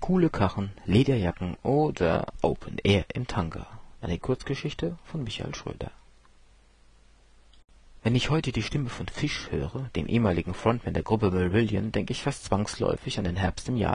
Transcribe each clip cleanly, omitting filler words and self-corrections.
coole Karren, Lederjacken oder Open Air im Tanga. Eine Kurzgeschichte von Michael Schröder. Wenn ich heute die Stimme von Fish höre, dem ehemaligen Frontman der Gruppe Marillion, denke ich fast zwangsläufig an den Herbst im Jahr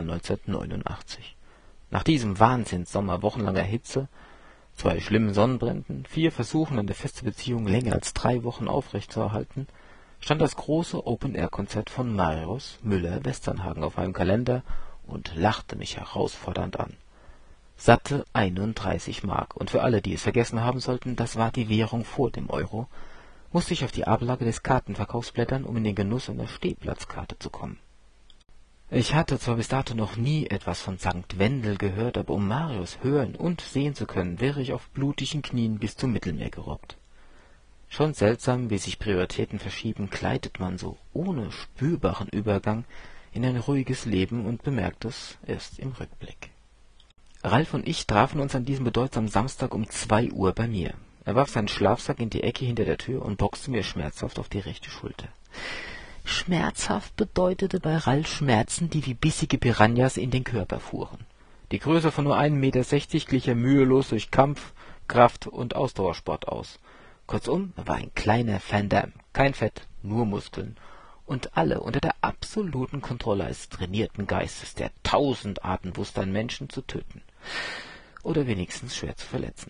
1989. Nach diesem Wahnsinnssommer wochenlanger Hitze, 2 schlimmen Sonnenbränden, 4 Versuchen, eine feste Beziehung länger als 3 Wochen aufrechtzuerhalten, stand das große Open-Air-Konzert von Marius Müller-Westernhagen auf meinem Kalender und lachte mich herausfordernd an. Satte 31 Mark. Und für alle, die es vergessen haben sollten, das war die Währung vor dem Euro, musste ich auf die Ablage des Kartenverkaufs blättern, um in den Genuss einer Stehplatzkarte zu kommen. Ich hatte zwar bis dato noch nie etwas von St. Wendel gehört, aber um Marius hören und sehen zu können, wäre ich auf blutigen Knien bis zum Mittelmeer gerobbt. Schon seltsam, wie sich Prioritäten verschieben, gleitet man so ohne spürbaren Übergang in ein ruhiges Leben und bemerkt es erst im Rückblick. Ralf und ich trafen uns an diesem bedeutsamen Samstag um 2 Uhr bei mir. Er warf seinen Schlafsack in die Ecke hinter der Tür und boxte mir schmerzhaft auf die rechte Schulter. Schmerzhaft bedeutete bei Ralf Schmerzen, die wie bissige Piranhas in den Körper fuhren. Die Größe von nur 1,60 Meter glich er mühelos durch Kampf, Kraft und Ausdauersport aus. Kurzum, er war ein kleiner Van Damme, kein Fett, nur Muskeln. Und alle unter der absoluten Kontrolle eines trainierten Geistes, der 1000 Arten wusste, einen Menschen zu töten. Oder wenigstens schwer zu verletzen.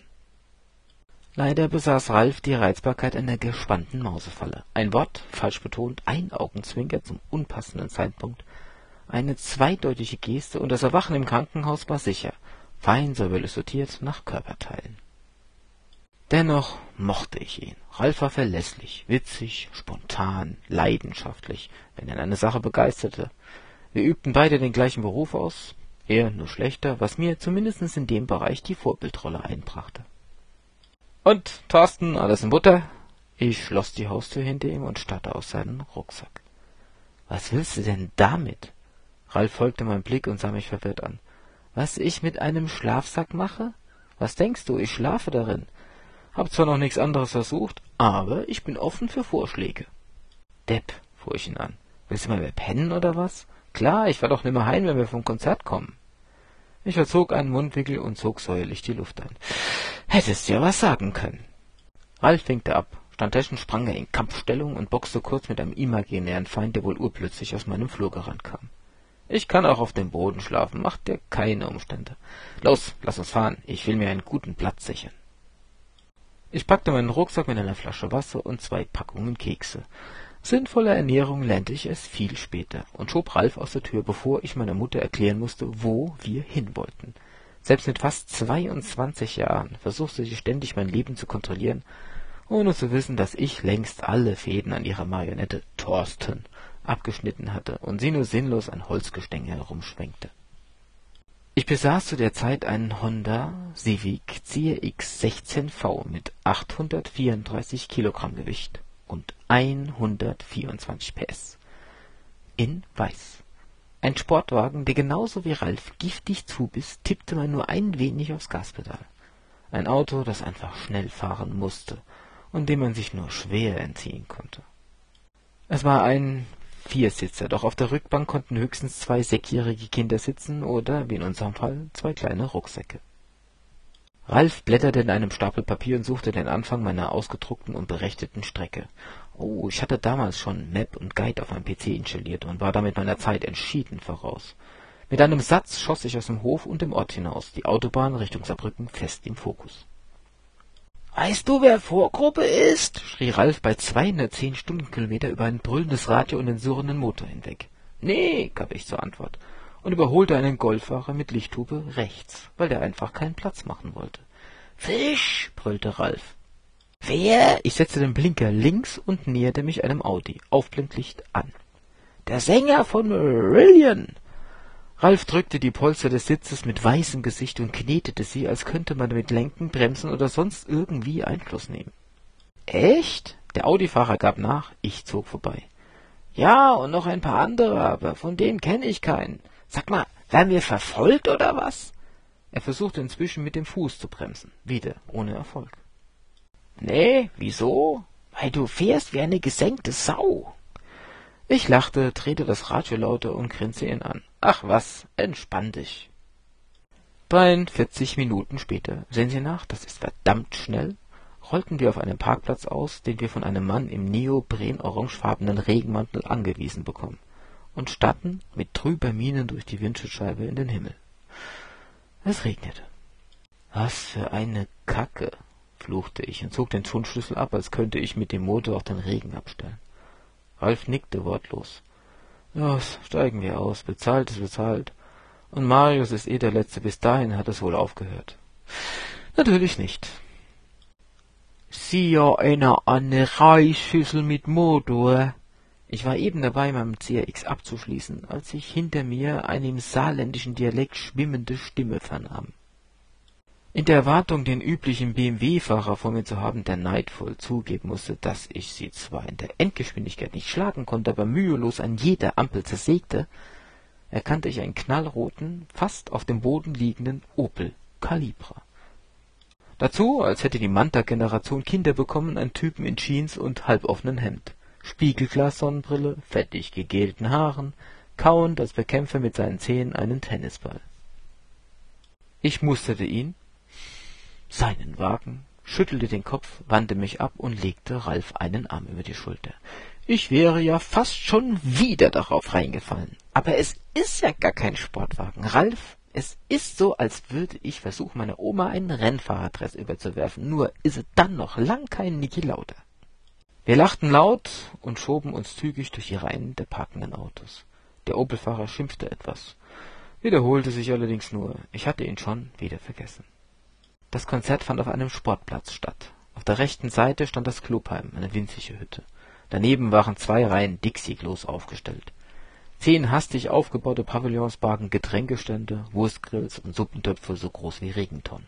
Leider besaß Ralf die Reizbarkeit einer gespannten Mausefalle. Ein Wort, falsch betont, ein Augenzwinker zum unpassenden Zeitpunkt, eine zweideutige Geste und das Erwachen im Krankenhaus war sicher, fein säuberlich sortiert nach Körperteilen. Dennoch mochte ich ihn. Ralf war verlässlich, witzig, spontan, leidenschaftlich, wenn er in eine Sache begeisterte. Wir übten beide den gleichen Beruf aus, er nur schlechter, was mir zumindest in dem Bereich die Vorbildrolle einbrachte. »Und, Thorsten, alles in Butter?« Ich schloss die Haustür hinter ihm und starrte aus seinem Rucksack. »Was willst du denn damit?« Ralf folgte meinem Blick und sah mich verwirrt an. »Was ich mit einem Schlafsack mache? Was denkst du, ich schlafe darin? Hab zwar noch nichts anderes versucht, aber ich bin offen für Vorschläge.« »Depp«, fuhr ich ihn an. »Willst du mal mehr pennen oder was? Klar, ich fahr doch nimmer heim, wenn wir vom Konzert kommen.« Ich verzog einen Mundwinkel und zog säuerlich die Luft ein. »Hättest ja was sagen können.« Ralf winkte ab. Stattdessen sprang er in Kampfstellung und boxte kurz mit einem imaginären Feind, der wohl urplötzlich aus meinem Flur gerannt kam. »Ich kann auch auf dem Boden schlafen, macht dir keine Umstände. Los, lass uns fahren, ich will mir einen guten Platz sichern.« Ich packte meinen Rucksack mit einer Flasche Wasser und 2 Packungen Kekse. Sinnvolle Ernährung lernte ich erst viel später und schob Ralf aus der Tür, bevor ich meiner Mutter erklären musste, wo wir hin wollten. Selbst mit fast 22 Jahren versuchte sie ständig, mein Leben zu kontrollieren, ohne zu wissen, dass ich längst alle Fäden an ihrer Marionette Thorsten abgeschnitten hatte und sie nur sinnlos ein Holzgestänge herumschwenkte. Ich besaß zu der Zeit einen Honda Civic CRX 16V mit 834 Kilogramm Gewicht und 124 PS. In weiß. Ein Sportwagen, der genauso wie Ralf giftig zubiss, tippte man nur ein wenig aufs Gaspedal. Ein Auto, das einfach schnell fahren musste und dem man sich nur schwer entziehen konnte. Es war ein Viersitzer, doch auf der Rückbank konnten höchstens 2 6-jährige Kinder sitzen oder, wie in unserem Fall, 2 kleine Rucksäcke. Ralf blätterte in einem Stapel Papier und suchte den Anfang meiner ausgedruckten und berechneten Strecke. Oh, ich hatte damals schon Map und Guide auf meinem PC installiert und war damit meiner Zeit entschieden voraus. Mit einem Satz schoss ich aus dem Hof und dem Ort hinaus, die Autobahn Richtung Saarbrücken fest im Fokus. »Weißt du, wer Vorgruppe ist?« schrie Ralf bei 210 Stundenkilometer über ein brüllendes Radio und den surrenden Motor hinweg. »Nee«, gab ich zur Antwort und überholte einen Golffahrer mit Lichthupe rechts, weil der einfach keinen Platz machen wollte. »Fisch«, brüllte Ralf. »Wer?« Ich setzte den Blinker links und näherte mich einem Audi, Aufblendlicht an. »Der Sänger von Marillion!« Ralf drückte die Polster des Sitzes mit weißem Gesicht und knetete sie, als könnte man damit lenken, bremsen oder sonst irgendwie Einfluss nehmen. »Echt?« Der Audi-Fahrer gab nach, ich zog vorbei. »Ja, und noch ein paar andere, aber von denen kenne ich keinen. Sag mal, werden wir verfolgt oder was?« Er versuchte inzwischen mit dem Fuß zu bremsen, wieder ohne Erfolg. »Nee, wieso?« »Weil du fährst wie eine gesenkte Sau.« Ich lachte, drehte das Radio lauter und grinste ihn an. »Ach was, entspann dich.« 43 Minuten später, sehen Sie nach, das ist verdammt schnell, rollten wir auf einem Parkplatz aus, den wir von einem Mann im neopren-orangefarbenen Regenmantel angewiesen bekommen, und starrten mit trüber Miene durch die Windschutzscheibe in den Himmel. Es regnete. »Was für eine Kacke«, fluchte ich und zog den Zündschlüssel ab, als könnte ich mit dem Motor auch den Regen abstellen. Ralf nickte wortlos. »Los, steigen wir aus, bezahlt ist bezahlt. Und Marius ist der Letzte, bis dahin hat es wohl aufgehört.« »Natürlich nicht.« »Sie ja einer an ne Reisschüssel mit Motor.« Ich war eben dabei, meinen CRX abzuschließen, als ich hinter mir eine im saarländischen Dialekt schwimmende Stimme vernahm. In der Erwartung, den üblichen BMW-Fahrer vor mir zu haben, der neidvoll zugeben musste, dass ich sie zwar in der Endgeschwindigkeit nicht schlagen konnte, aber mühelos an jeder Ampel zersägte, erkannte ich einen knallroten, fast auf dem Boden liegenden Opel Calibra. Dazu, als hätte die Manta-Generation Kinder bekommen, einen Typen in Jeans und halboffenen Hemd, Spiegelglas-Sonnenbrille, fettig gegelten Haaren, kauend, als bekämpfe mit seinen Zähnen einen Tennisball. Ich musterte ihn, seinen Wagen, schüttelte den Kopf, wandte mich ab und legte Ralf einen Arm über die Schulter. Ich wäre ja fast schon wieder darauf reingefallen. Aber es ist ja gar kein Sportwagen, Ralf. Es ist so, als würde ich versuchen, meiner Oma einen Rennfahrerdress überzuwerfen. Nur ist es dann noch lang kein Niki Lauda. Wir lachten laut und schoben uns zügig durch die Reihen der parkenden Autos. Der Opel-Fahrer schimpfte etwas, wiederholte sich allerdings nur. Ich hatte ihn schon wieder vergessen. Das Konzert fand auf einem Sportplatz statt. Auf der rechten Seite stand das Clubheim, eine winzige Hütte. Daneben waren 2 Reihen Dixie-Klos aufgestellt. 10 hastig aufgebaute Pavillons bargen Getränkestände, Wurstgrills und Suppentöpfe so groß wie Regentonnen.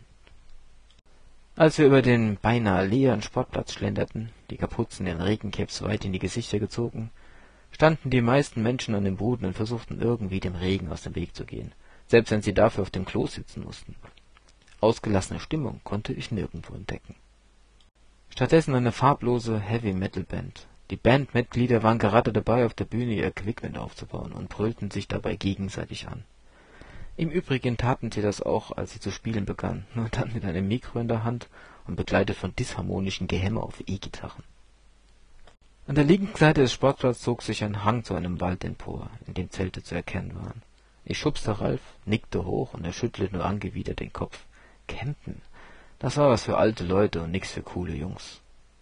Als wir über den beinahe leeren Sportplatz schlenderten, die Kapuzen den Regencaps weit in die Gesichter gezogen, standen die meisten Menschen an den Buden und versuchten irgendwie dem Regen aus dem Weg zu gehen, selbst wenn sie dafür auf dem Klo sitzen mussten. Ausgelassene Stimmung konnte ich nirgendwo entdecken. Stattdessen eine farblose Heavy-Metal-Band. Die Bandmitglieder waren gerade dabei, auf der Bühne ihr Equipment aufzubauen und brüllten sich dabei gegenseitig an. Im Übrigen taten sie das auch, als sie zu spielen begannen, nur dann mit einem Mikro in der Hand und begleitet von disharmonischen Gehämmer auf E-Gitarren. An der linken Seite des Sportplatzes zog sich ein Hang zu einem Wald empor, in dem Zelte zu erkennen waren. Ich schubste Ralf, nickte hoch und er schüttelte nur angewidert den Kopf. Campen, das war was für alte Leute und nix für coole Jungs.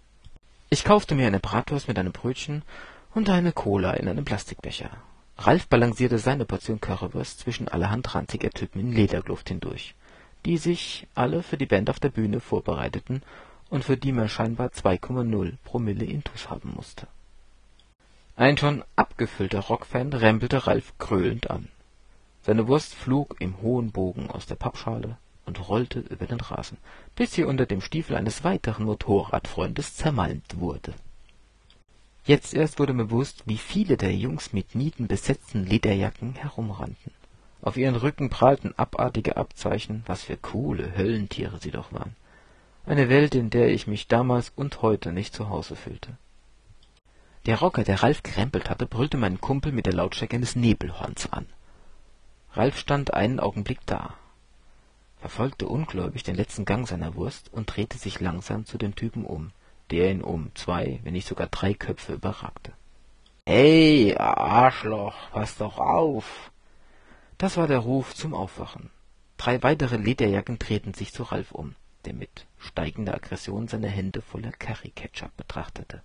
Ich kaufte mir eine Bratwurst mit einem Brötchen und eine Cola in einem Plastikbecher. Ralf balancierte seine Portion Currywurst zwischen allerhand ranziger Typen in Lederkluft hindurch, die sich alle für die Band auf der Bühne vorbereiteten und für die man scheinbar 2,0 Promille Intus haben musste. Ein schon abgefüllter Rockfan rempelte Ralf gröhlend an. Seine Wurst flog im hohen Bogen aus der Pappschale und rollte über den Rasen, bis sie unter dem Stiefel eines weiteren Motorradfreundes zermalmt wurde. Jetzt erst wurde mir bewusst, wie viele der Jungs mit nietenbesetzten Lederjacken herumrannten. Auf ihren Rücken prahlten abartige Abzeichen, was für coole Höllentiere sie doch waren. Eine Welt, in der ich mich damals und heute nicht zu Hause fühlte. Der Rocker, der Ralf krempelt hatte, brüllte meinen Kumpel mit der Lautstärke eines Nebelhorns an. Ralf stand einen Augenblick da, verfolgte ungläubig den letzten Gang seiner Wurst und drehte sich langsam zu dem Typen um, der ihn um 2, wenn nicht sogar 3 Köpfe überragte. »Hey, Arschloch, pass doch auf!« Das war der Ruf zum Aufwachen. 3 weitere Lederjacken drehten sich zu Ralf um, der mit steigender Aggression seine Hände voller Curry-Ketchup betrachtete.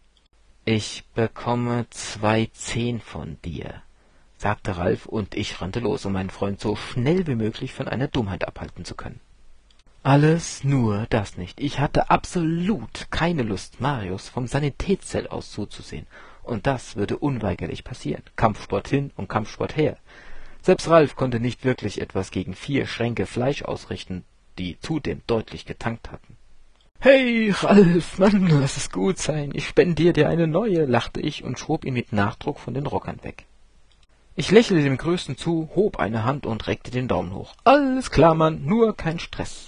»Ich bekomme 2 10 von dir«, sagte Ralf, und ich rannte los, um meinen Freund so schnell wie möglich von einer Dummheit abhalten zu können. Alles nur das nicht. Ich hatte absolut keine Lust, Marius vom Sanitätszelt aus zuzusehen. Und das würde unweigerlich passieren. Kampfsport hin und Kampfsport her. Selbst Ralf konnte nicht wirklich etwas gegen 4 Schränke Fleisch ausrichten, die zudem deutlich getankt hatten. »Hey, Ralf, Mann, lass es gut sein. Ich spendiere dir eine neue«, lachte ich und schob ihn mit Nachdruck von den Rockern weg. Ich lächelte dem Größten zu, hob eine Hand und reckte den Daumen hoch. »Alles klar, Mann, nur kein Stress.«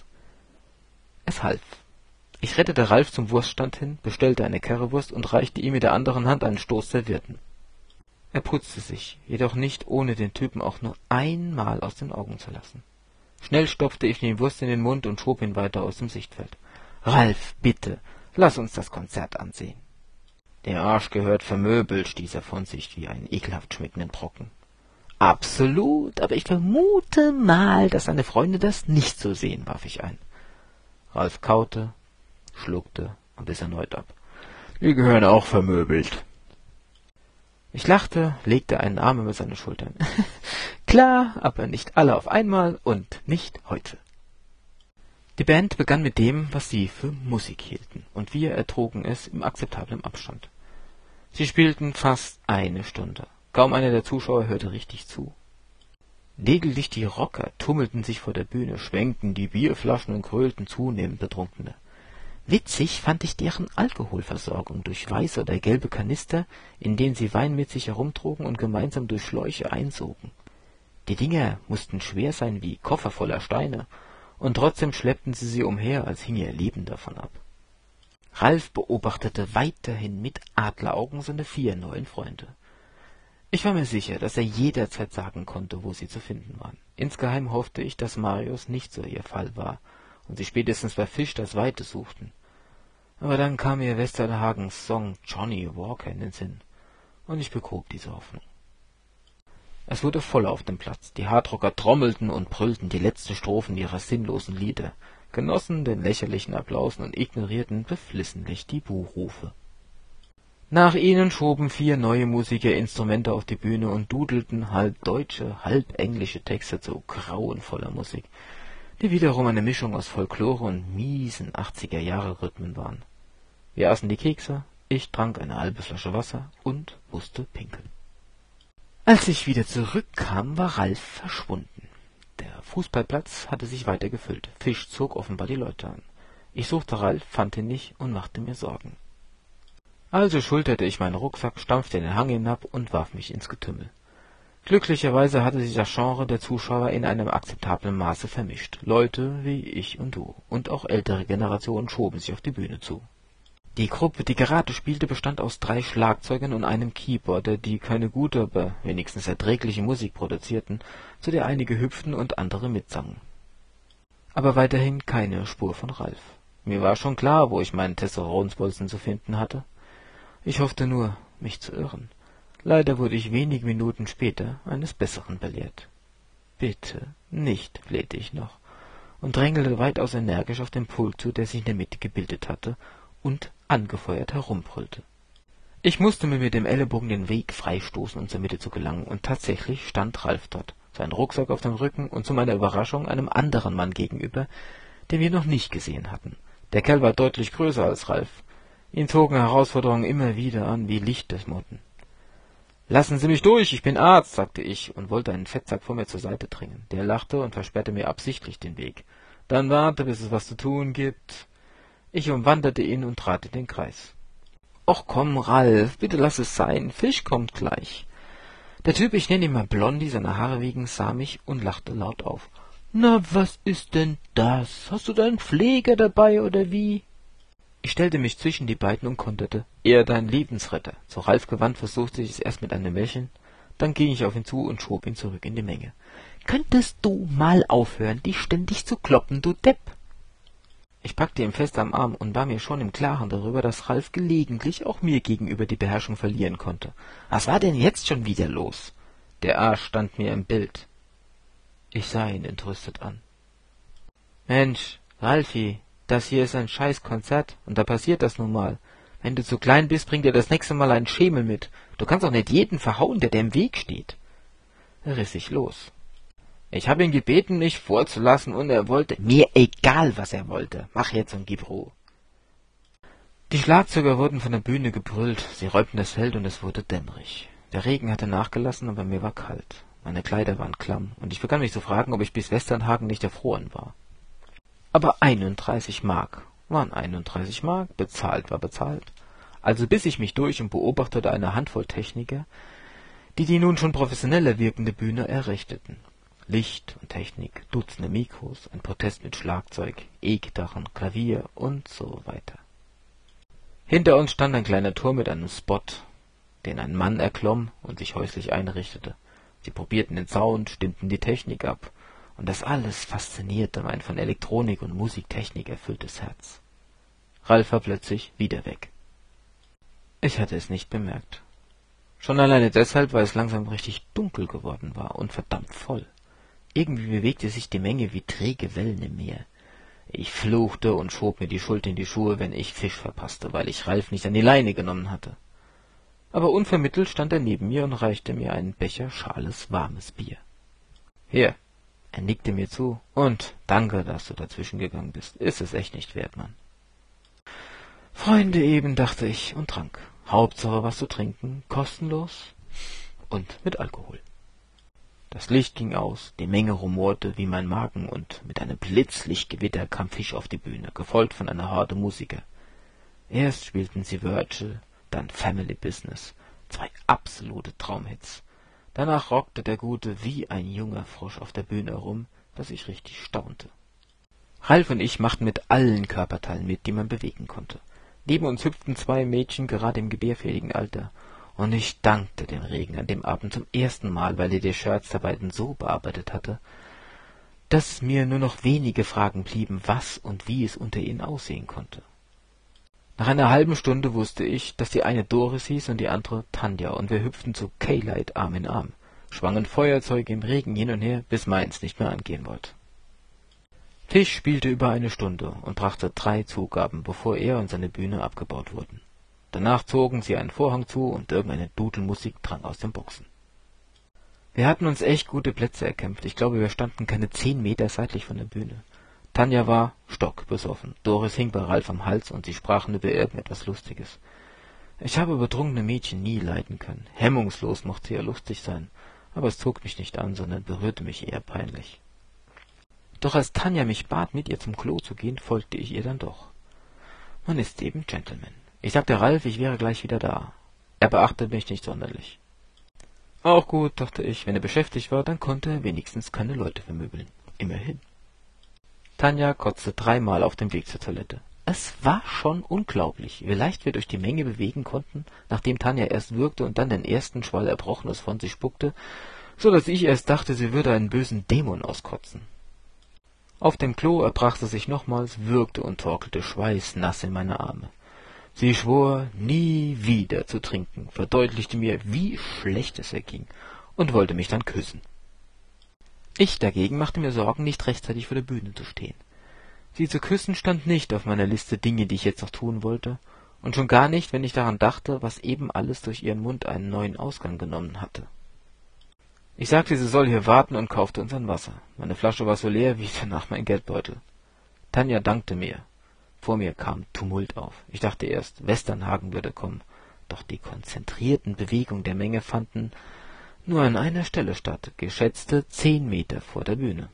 Es half. Ich rettete Ralf zum Wurststand hin, bestellte eine Currywurst und reichte ihm mit der anderen Hand einen Stoß Servietten. Er putzte sich, jedoch nicht ohne den Typen auch nur einmal aus den Augen zu lassen. Schnell stopfte ich die Wurst in den Mund und schob ihn weiter aus dem Sichtfeld. »Ralf, bitte, lass uns das Konzert ansehen.« »Der Arsch gehört vermöbelt«, stieß er von sich wie einen ekelhaft schmeckenden Brocken. »Absolut, aber ich vermute mal, dass seine Freunde das nicht so sehen«, warf ich ein. Ralf kaute, schluckte und biss erneut ab. »Die gehören auch vermöbelt.« Ich lachte, legte einen Arm über seine Schultern. »Klar, aber nicht alle auf einmal und nicht heute.« Die Band begann mit dem, was sie für Musik hielten, und wir ertrugen es im akzeptablen Abstand. Sie spielten fast eine Stunde. Kaum einer der Zuschauer hörte richtig zu. Lediglich die Rocker tummelten sich vor der Bühne, schwenkten die Bierflaschen und grölten zunehmend Betrunkene. Witzig fand ich deren Alkoholversorgung durch weiße oder gelbe Kanister, in denen sie Wein mit sich herumtrugen und gemeinsam durch Schläuche einsogen. Die Dinger mussten schwer sein wie Koffer voller Steine, und trotzdem schleppten sie umher, als hinge ihr Leben davon ab. Ralf beobachtete weiterhin mit Adleraugen seine 4 neuen Freunde. Ich war mir sicher, dass er jederzeit sagen konnte, wo sie zu finden waren. Insgeheim hoffte ich, dass Marius nicht so ihr Fall war und sie spätestens bei Fisch das Weite suchten. Aber dann kam mir Westerhagens Song »Johnny Walker« in den Sinn, und ich begrub diese Hoffnung. Es wurde voll auf dem Platz. Die Hardrocker trommelten und brüllten die letzten Strophen ihrer sinnlosen Lieder, genossen den lächerlichen Applaus und ignorierten beflissentlich die Buhrufe. Nach ihnen schoben 4 neue Musiker Instrumente auf die Bühne und dudelten halb deutsche, halb englische Texte zu grauenvoller Musik, die wiederum eine Mischung aus Folklore und miesen 80er-Jahre-Rhythmen waren. Wir aßen die Kekse, ich trank eine halbe Flasche Wasser und musste pinkeln. Als ich wieder zurückkam, war Ralf verschwunden. Der Fußballplatz hatte sich weiter gefüllt. Fisch zog offenbar die Leute an. Ich suchte Ralf, fand ihn nicht und machte mir Sorgen. Also schulterte ich meinen Rucksack, stampfte den Hang hinab und warf mich ins Getümmel. Glücklicherweise hatte sich das Genre der Zuschauer in einem akzeptablen Maße vermischt. Leute wie ich und du und auch ältere Generationen schoben sich auf die Bühne zu. Die Gruppe, die gerade spielte, bestand aus 3 Schlagzeugern und einem Keyboarder, die keine gute, aber wenigstens erträgliche Musik produzierten, zu der einige hüpften und andere mitsangen. Aber weiterhin keine Spur von Ralf. Mir war schon klar, wo ich meinen Testosteronbolzen zu finden hatte. Ich hoffte nur, mich zu irren. Leider wurde ich wenige Minuten später eines Besseren belehrt. »Bitte, nicht«, flehte ich noch und drängelte weitaus energisch auf den Pult zu, der sich in der Mitte gebildet hatte und angefeuert herumbrüllte. Ich musste mir mit dem Ellenbogen den Weg freistoßen, um zur Mitte zu gelangen, und tatsächlich stand Ralf dort, sein Rucksack auf dem Rücken und zu meiner Überraschung einem anderen Mann gegenüber, den wir noch nicht gesehen hatten. Der Kerl war deutlich größer als Ralf. Ihn zogen Herausforderungen immer wieder an wie Lichtesmotten. »Lassen Sie mich durch, ich bin Arzt«, sagte ich und wollte einen Fettsack vor mir zur Seite drängen. Der lachte und versperrte mir absichtlich den Weg. »Dann warte, bis es was zu tun gibt.« Ich umwanderte ihn und trat in den Kreis. »Och komm, Ralf, bitte lass es sein, Fisch kommt gleich.« Der Typ, ich nenne ihn mal Blondie, seine Haare wegen, sah mich und lachte laut auf. »Na, was ist denn das? Hast du deinen Pfleger dabei, oder wie?« Ich stellte mich zwischen die beiden und konterte. »Er dein Lebensretter.« Zu Ralf gewandt versuchte ich es erst mit einem Lächeln, dann ging ich auf ihn zu und schob ihn zurück in die Menge. »Könntest du mal aufhören, dich ständig zu kloppen, du Depp?« Ich packte ihn fest am Arm und war mir schon im Klaren darüber, dass Ralf gelegentlich auch mir gegenüber die Beherrschung verlieren konnte. Was war denn jetzt schon wieder los? Der Arsch stand mir im Bild. Ich sah ihn entrüstet an. »Mensch, Ralfi, das hier ist ein Scheiß-Konzert und da passiert das nun mal. Wenn du zu klein bist, bring dir das nächste Mal einen Schemel mit. Du kannst doch nicht jeden verhauen, der dir im Weg steht.« Er riss sich los. Ich habe ihn gebeten, mich vorzulassen, und er wollte. Mir egal, was er wollte. Mach jetzt und gib Ruhe. Die Schlagzeuger wurden von der Bühne gebrüllt. Sie räumten das Feld und es wurde dämmerig. Der Regen hatte nachgelassen, aber mir war kalt. Meine Kleider waren klamm und ich begann mich zu fragen, ob ich bis Westernhagen nicht erfroren war. Aber 31 Mark waren 31 Mark, bezahlt war bezahlt. Also biss ich mich durch und beobachtete eine Handvoll Techniker, die nun schon professioneller wirkende Bühne errichteten. Licht und Technik, Dutzende Mikros, ein Protest mit Schlagzeug, E-Gitarren, Klavier und so weiter. Hinter uns stand ein kleiner Turm mit einem Spot, den ein Mann erklomm und sich häuslich einrichtete. Sie probierten den Sound, stimmten die Technik ab und das alles faszinierte mein von Elektronik und Musiktechnik erfülltes Herz. Ralf war plötzlich wieder weg. Ich hatte es nicht bemerkt. Schon alleine deshalb, weil es langsam richtig dunkel geworden war und verdammt voll. Irgendwie bewegte sich die Menge wie träge Wellen im Meer. Ich fluchte und schob mir die Schuld in die Schuhe, wenn ich Fisch verpasste, weil ich Ralf nicht an die Leine genommen hatte. Aber unvermittelt stand er neben mir und reichte mir einen Becher schales, warmes Bier. »Hier«, er nickte mir zu, »und danke, dass du dazwischen gegangen bist. Ist es echt nicht wert, Mann.« Freunde eben, dachte ich und trank. Hauptsache was zu trinken, kostenlos und mit Alkohol. Das Licht ging aus, die Menge rumorte wie mein Magen und mit einem Blitzlichtgewitter kam Fisch auf die Bühne, gefolgt von einer Horde Musiker. Erst spielten sie Virgil, dann Family Business, 2 absolute Traumhits. Danach rockte der Gute wie ein junger Frosch auf der Bühne herum, dass ich richtig staunte. Ralf und ich machten mit allen Körperteilen mit, die man bewegen konnte. Neben uns hüpften 2 Mädchen gerade im gebärfähigen Alter, und ich dankte dem Regen an dem Abend zum ersten Mal, weil er die Shirts der beiden so bearbeitet hatte, dass mir nur noch wenige Fragen blieben, was und wie es unter ihnen aussehen konnte. Nach einer halben Stunde wusste ich, dass die eine Doris hieß und die andere Tanja, und wir hüpften zu K-Light Arm in Arm, schwangen Feuerzeuge im Regen hin und her, bis meins nicht mehr angehen wollte. Fisch spielte über eine Stunde und brachte 3 Zugaben, bevor er und seine Bühne abgebaut wurden. Danach zogen sie einen Vorhang zu und irgendeine Dudelmusik drang aus den Boxen. Wir hatten uns echt gute Plätze erkämpft. Ich glaube, wir standen keine 10 Meter seitlich von der Bühne. Tanja war stockbesoffen. Doris hing bei Ralf am Hals und sie sprachen über irgendetwas Lustiges. Ich habe betrunkene Mädchen nie leiden können. Hemmungslos mochte sie ja lustig sein, aber es zog mich nicht an, sondern berührte mich eher peinlich. Doch als Tanja mich bat, mit ihr zum Klo zu gehen, folgte ich ihr dann doch. Man ist eben Gentleman. Ich sagte Ralf, ich wäre gleich wieder da. Er beachtete mich nicht sonderlich. Auch gut, dachte ich, wenn er beschäftigt war, dann konnte er wenigstens keine Leute vermöbeln. Immerhin. Tanja kotzte 3-mal auf dem Weg zur Toilette. Es war schon unglaublich, wie leicht wir durch die Menge bewegen konnten, nachdem Tanja erst würgte und dann den ersten Schwall Erbrochenes von sich spuckte, so dass ich erst dachte, sie würde einen bösen Dämon auskotzen. Auf dem Klo erbrach sie sich nochmals, würgte und torkelte schweißnass in meine Arme. Sie schwor, nie wieder zu trinken, verdeutlichte mir, wie schlecht es ihr ging, und wollte mich dann küssen. Ich dagegen machte mir Sorgen, nicht rechtzeitig vor der Bühne zu stehen. Sie zu küssen stand nicht auf meiner Liste Dinge, die ich jetzt noch tun wollte, und schon gar nicht, wenn ich daran dachte, was eben alles durch ihren Mund einen neuen Ausgang genommen hatte. Ich sagte, sie soll hier warten und kaufte uns ein Wasser. Meine Flasche war so leer wie danach mein Geldbeutel. Tanja dankte mir. Vor mir kam Tumult auf. Ich dachte erst, Westernhagen würde kommen, doch die konzentrierten Bewegungen der Menge fanden nur an einer Stelle statt, geschätzte 10 Meter vor der Bühne.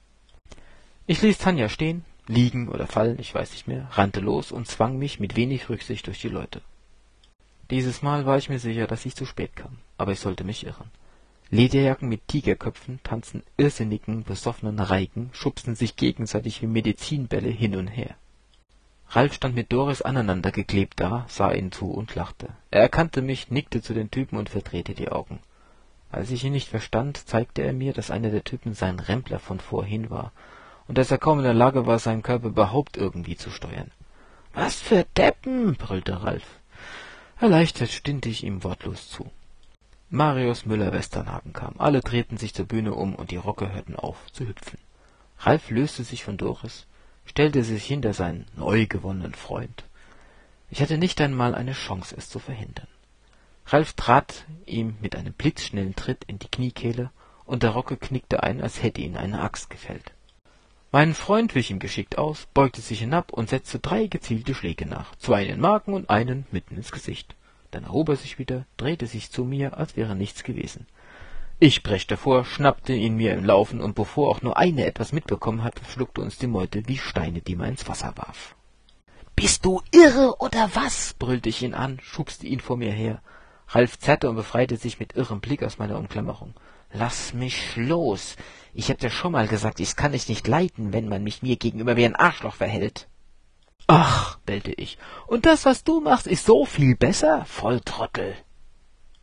Ich ließ Tanja stehen, liegen oder fallen, ich weiß nicht mehr, rannte los und zwang mich mit wenig Rücksicht durch die Leute. Dieses Mal war ich mir sicher, dass ich zu spät kam, aber ich sollte mich irren. Lederjacken mit Tigerköpfen tanzten irrsinnigen, besoffenen Reigen, schubsten sich gegenseitig wie Medizinbälle hin und her. Ralf stand mit Doris aneinandergeklebt da, sah ihnen zu und lachte. Er erkannte mich, nickte zu den Typen und verdrehte die Augen. Als ich ihn nicht verstand, zeigte er mir, dass einer der Typen sein Rempler von vorhin war und dass er kaum in der Lage war, seinen Körper überhaupt irgendwie zu steuern. »Was für Deppen«, brüllte Ralf. Erleichtert stimmte ich ihm wortlos zu. Marius Müller-Westernhagen kam. Alle drehten sich zur Bühne um und die Rocker hörten auf zu hüpfen. Ralf löste sich von Doris, stellte sich hinter seinen neu gewonnenen Freund. Ich hatte nicht einmal eine Chance, es zu verhindern. Ralf trat ihm mit einem blitzschnellen Tritt in die Kniekehle, und der Rocke knickte ein, als hätte ihn eine Axt gefällt. Mein Freund wich ihm geschickt aus, beugte sich hinab und setzte 3 gezielte Schläge nach, 2 in den Magen und einen mitten ins Gesicht. Dann erhob er sich wieder, drehte sich zu mir, als wäre nichts gewesen. Ich preschte vor, schnappte ihn mir im Laufen, und bevor auch nur eine etwas mitbekommen hatte, schluckte uns die Meute wie Steine, die man ins Wasser warf. »Bist du irre, oder was?« brüllte ich ihn an, schubste ihn vor mir her. Ralf zerrte und befreite sich mit irrem Blick aus meiner Umklammerung. »Lass mich los! Ich hab dir schon mal gesagt, ich kann dich nicht leiden, wenn man mich mir gegenüber wie ein Arschloch verhält.« »Ach«, bellte ich, »und das, was du machst, ist so viel besser, Volltrottel!«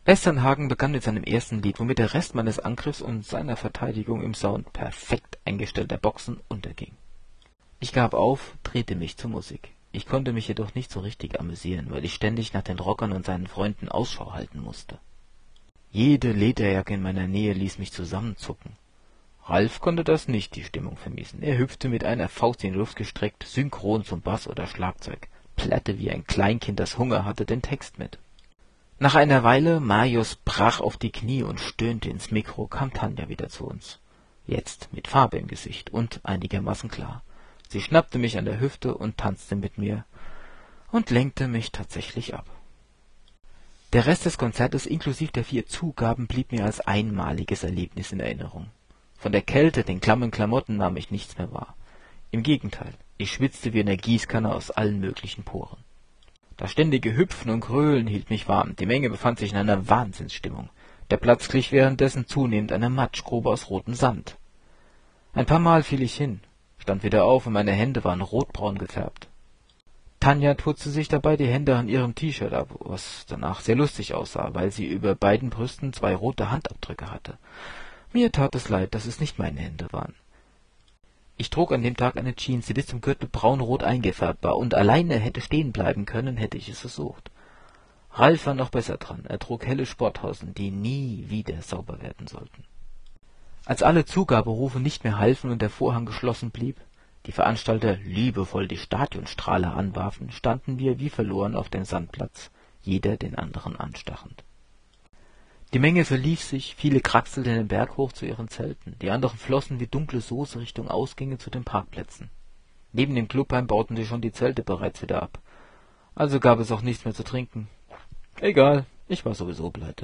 Westernhagen begann mit seinem ersten Lied, womit der Rest meines Angriffs und seiner Verteidigung im Sound perfekt eingestellter Boxen unterging. Ich gab auf, drehte mich zur Musik. Ich konnte mich jedoch nicht so richtig amüsieren, weil ich ständig nach den Rockern und seinen Freunden Ausschau halten musste. Jede Lederjacke in meiner Nähe ließ mich zusammenzucken. Ralf konnte das nicht die Stimmung vermiesen. Er hüpfte mit einer Faust in die Luft gestreckt, synchron zum Bass oder Schlagzeug, plärrte wie ein Kleinkind, das Hunger hatte, den Text mit. Nach einer Weile, Marius brach auf die Knie und stöhnte ins Mikro, kam Tanja wieder zu uns. Jetzt mit Farbe im Gesicht und einigermaßen klar. Sie schnappte mich an der Hüfte und tanzte mit mir und lenkte mich tatsächlich ab. Der Rest des Konzertes inklusive der 4 Zugaben blieb mir als einmaliges Erlebnis in Erinnerung. Von der Kälte, den klammen Klamotten nahm ich nichts mehr wahr. Im Gegenteil, ich schwitzte wie eine Gießkanne aus allen möglichen Poren. Das ständige Hüpfen und Grölen hielt mich warm, die Menge befand sich in einer Wahnsinnsstimmung. Der Platz glich währenddessen zunehmend einer Matschgrube aus rotem Sand. Ein paar Mal fiel ich hin, stand wieder auf und meine Hände waren rotbraun gefärbt. Tanja putzte sich dabei die Hände an ihrem T-Shirt ab, was danach sehr lustig aussah, weil sie über beiden Brüsten 2 rote Handabdrücke hatte. Mir tat es leid, dass es nicht meine Hände waren. Ich trug an dem Tag eine Jeans, die bis zum Gürtel braunrot eingefärbt war, und alleine hätte stehen bleiben können, hätte ich es versucht. Ralf war noch besser dran, er trug helle Sporthosen, die nie wieder sauber werden sollten. Als alle Zugaberufe nicht mehr halfen und der Vorhang geschlossen blieb, die Veranstalter liebevoll die Stadionstrahler anwarfen, standen wir wie verloren auf dem Sandplatz, jeder den anderen anstachend. Die Menge verlief sich, viele kraxelten den Berg hoch zu ihren Zelten, die anderen flossen wie dunkle Soße Richtung Ausgänge zu den Parkplätzen. Neben dem Clubheim bauten sie schon die Zelte bereits wieder ab. Also gab es auch nichts mehr zu trinken. Egal, ich war sowieso pleite.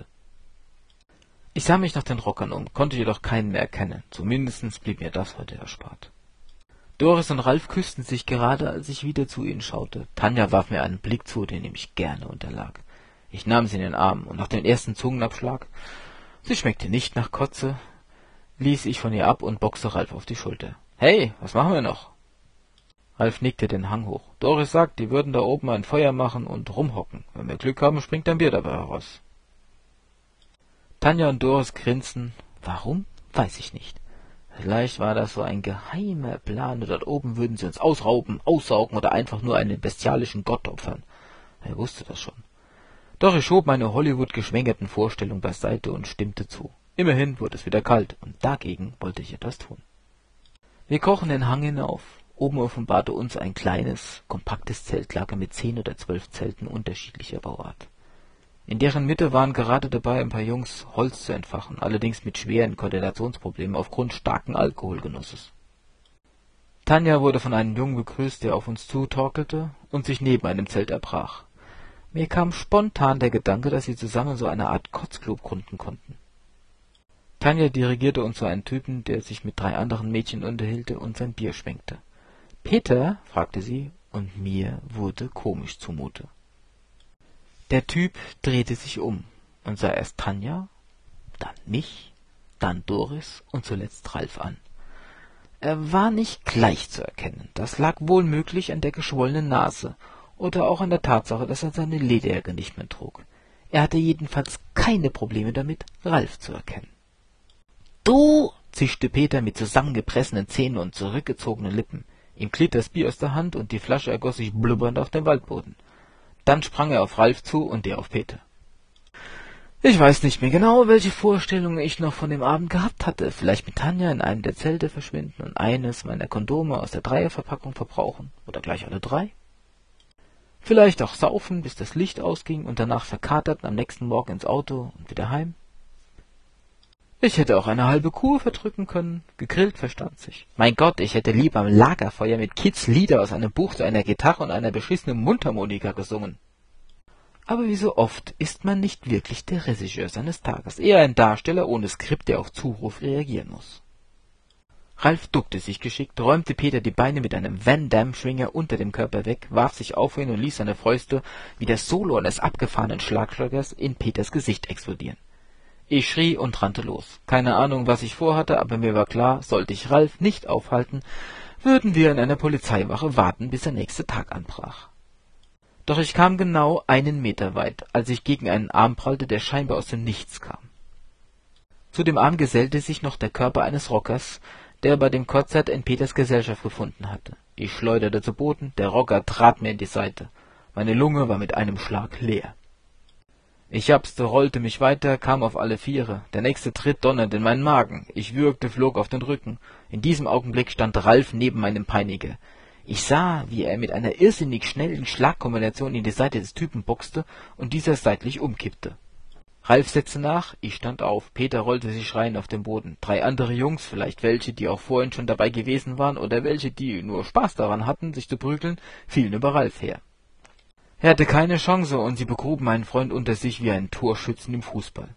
Ich sah mich nach den Rockern um, konnte jedoch keinen mehr erkennen, zumindest blieb mir das heute erspart. Doris und Ralf küssten sich gerade, als ich wieder zu ihnen schaute. Tanja warf mir einen Blick zu, dem ich gerne unterlag. Ich nahm sie in den Arm, und nach dem ersten Zungenabschlag, sie schmeckte nicht nach Kotze, ließ ich von ihr ab und boxte Ralf auf die Schulter. »Hey, was machen wir noch?« Ralf nickte den Hang hoch. »Doris sagt, die würden da oben ein Feuer machen und rumhocken. Wenn wir Glück haben, springt ein Bier dabei heraus.« Tanja und Doris grinsten. Warum? Weiß ich nicht. Vielleicht war das so ein geheimer Plan, und dort oben würden sie uns ausrauben, aussaugen oder einfach nur einen bestialischen Gott opfern. Er wusste das schon. Doch ich schob meine Hollywood-geschwängerten Vorstellungen beiseite und stimmte zu. Immerhin wurde es wieder kalt, und dagegen wollte ich etwas tun. Wir krochen den Hang hinauf. Oben offenbarte uns ein kleines, kompaktes Zeltlager mit 10 oder 12 Zelten unterschiedlicher Bauart. In deren Mitte waren gerade dabei ein paar Jungs Holz zu entfachen, allerdings mit schweren Koordinationsproblemen aufgrund starken Alkoholgenusses. Tanja wurde von einem Jungen begrüßt, der auf uns zutorkelte und sich neben einem Zelt erbrach. Mir kam spontan der Gedanke, dass sie zusammen so eine Art Kotzclub gründen konnten. Tanja dirigierte uns zu einem Typen, der sich mit 3 anderen Mädchen unterhielt und sein Bier schwenkte. »Peter?« fragte sie, und mir wurde komisch zumute. Der Typ drehte sich um und sah erst Tanja, dann mich, dann Doris und zuletzt Ralf an. Er war nicht gleich zu erkennen. Das lag wohl möglich an der geschwollenen Nase oder auch an der Tatsache, dass er seine Lederjacke nicht mehr trug. Er hatte jedenfalls keine Probleme damit, Ralf zu erkennen. »Du!« zischte Peter mit zusammengepressenen Zähnen und zurückgezogenen Lippen. Ihm glitt das Bier aus der Hand und die Flasche ergoss sich blubbernd auf den Waldboden. Dann sprang er auf Ralf zu und der auf Peter. Ich weiß nicht mehr genau, welche Vorstellungen ich noch von dem Abend gehabt hatte. Vielleicht mit Tanja in einem der Zelte verschwinden und eines meiner Kondome aus der Dreierverpackung verbrauchen. Oder gleich alle 3. Vielleicht auch saufen, bis das Licht ausging und danach verkatert am nächsten Morgen ins Auto und wieder heim. Ich hätte auch eine halbe Kuh verdrücken können. Gegrillt verstand sich. Mein Gott, ich hätte lieber am Lagerfeuer mit Kids Lieder aus einem Buch zu einer Gitarre und einer beschissenen Mundharmonika gesungen. Aber wie so oft ist man nicht wirklich der Regisseur seines Tages, eher ein Darsteller ohne Skript, der auf Zuruf reagieren muss. Ralf duckte sich geschickt, räumte Peter die Beine mit einem Van Damme-Schwinger unter dem Körper weg, warf sich auf ihn und ließ seine Fäuste wie das Solo eines abgefahrenen Schlagzeugers in Peters Gesicht explodieren. Ich schrie und rannte los. Keine Ahnung, was ich vorhatte, aber mir war klar, sollte ich Ralf nicht aufhalten, würden wir in einer Polizeiwache warten, bis der nächste Tag anbrach. Doch ich kam genau 1 Meter weit, als ich gegen einen Arm prallte, der scheinbar aus dem Nichts kam. Zu dem Arm gesellte sich noch der Körper eines Rockers, der bei dem Konzert in Peters Gesellschaft gefunden hatte. Ich schleuderte zu Boden, der Rocker trat mir in die Seite. Meine Lunge war mit einem Schlag leer. Ich japste, rollte mich weiter, kam auf alle Viere. Der nächste Tritt donnerte in meinen Magen. Ich würgte, flog auf den Rücken. In diesem Augenblick stand Ralf neben meinem Peiniger. Ich sah, wie er mit einer irrsinnig schnellen Schlagkombination in die Seite des Typen boxte und dieser seitlich umkippte. Ralf setzte nach, ich stand auf, Peter rollte sich schreiend auf den Boden. 3 andere Jungs, vielleicht welche, die auch vorhin schon dabei gewesen waren oder welche, die nur Spaß daran hatten, sich zu prügeln, fielen über Ralf her. Er hatte keine Chance und sie begruben meinen Freund unter sich wie einen Torschützen im Fußball.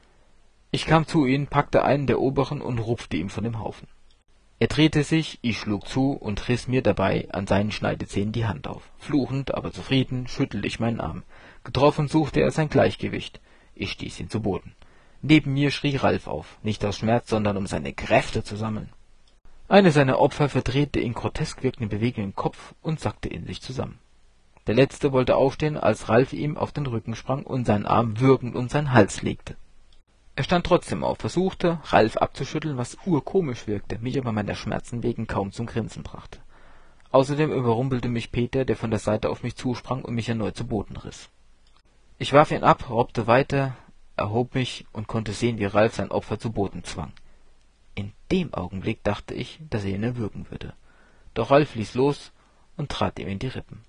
Ich kam zu ihnen, packte einen der oberen und rupfte ihn von dem Haufen. Er drehte sich, ich schlug zu und riss mir dabei an seinen Schneidezähnen die Hand auf. Fluchend, aber zufrieden, schüttelte ich meinen Arm. Getroffen suchte er sein Gleichgewicht. Ich stieß ihn zu Boden. Neben mir schrie Ralf auf, nicht aus Schmerz, sondern um seine Kräfte zu sammeln. Eine seiner Opfer verdrehte in grotesk wirkenden Bewegungen den Kopf und sackte in sich zusammen. Der letzte wollte aufstehen, als Ralf ihm auf den Rücken sprang und seinen Arm würgend um seinen Hals legte. Er stand trotzdem auf, versuchte, Ralf abzuschütteln, was urkomisch wirkte, mich aber meiner Schmerzen wegen kaum zum Grinsen brachte. Außerdem überrumpelte mich Peter, der von der Seite auf mich zusprang und mich erneut zu Boden riss. Ich warf ihn ab, robbte weiter, erhob mich und konnte sehen, wie Ralf sein Opfer zu Boden zwang. In dem Augenblick dachte ich, dass er ihn erwürgen würde. Doch Ralf ließ los und trat ihm in die Rippen.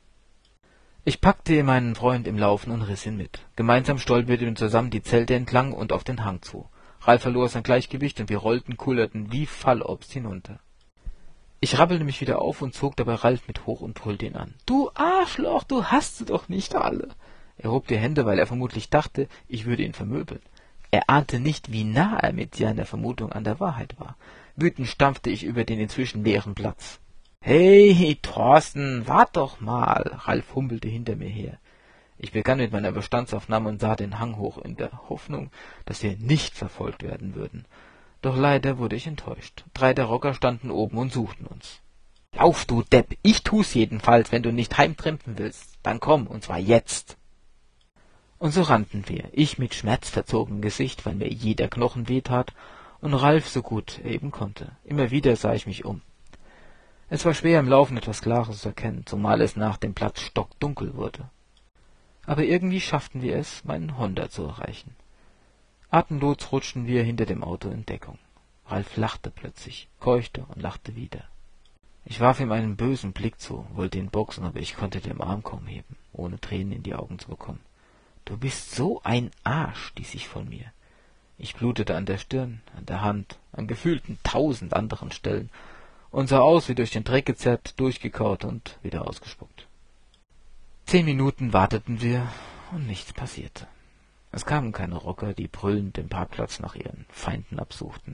Ich packte meinen Freund im Laufen und riss ihn mit. Gemeinsam stolperten wir zusammen die Zelte entlang und auf den Hang zu. Ralf verlor sein Gleichgewicht und wir rollten, kullerten wie Fallobst hinunter. Ich rappelte mich wieder auf und zog dabei Ralf mit hoch und brüllte ihn an. »Du Arschloch, du hast sie doch nicht alle!« Er hob die Hände, weil er vermutlich dachte, ich würde ihn vermöbeln. Er ahnte nicht, wie nah er mit seiner Vermutung an der Wahrheit war. Wütend stampfte ich über den inzwischen leeren Platz. »Hey, Thorsten, wart doch mal!« Ralf humpelte hinter mir her. Ich begann mit meiner Bestandsaufnahme und sah den Hang hoch, in der Hoffnung, dass wir nicht verfolgt werden würden. Doch leider wurde ich enttäuscht. 3 der Rocker standen oben und suchten uns. »Lauf, du Depp! Ich tu's jedenfalls, wenn du nicht heimtrampen willst. Dann komm, und zwar jetzt!« Und so rannten wir, ich mit schmerzverzogenem Gesicht, weil mir jeder Knochen wehtat, und Ralf so gut er eben konnte. Immer wieder sah ich mich um. Es war schwer, im Laufen etwas Klares zu erkennen, zumal es nach dem Platz stockdunkel wurde. Aber irgendwie schafften wir es, meinen Honda zu erreichen. Atemlos rutschten wir hinter dem Auto in Deckung. Ralf lachte plötzlich, keuchte und lachte wieder. Ich warf ihm einen bösen Blick zu, wollte ihn boxen, aber ich konnte den Arm kaum heben, ohne Tränen in die Augen zu bekommen. »Du bist so ein Arsch«, stieß ich von mir. Ich blutete an der Stirn, an der Hand, an gefühlten 1000 anderen Stellen und sah aus wie durch den Dreck gezerrt, durchgekaut und wieder ausgespuckt. 10 Minuten warteten wir und nichts passierte. Es kamen keine Rocker, die brüllend den Parkplatz nach ihren Feinden absuchten.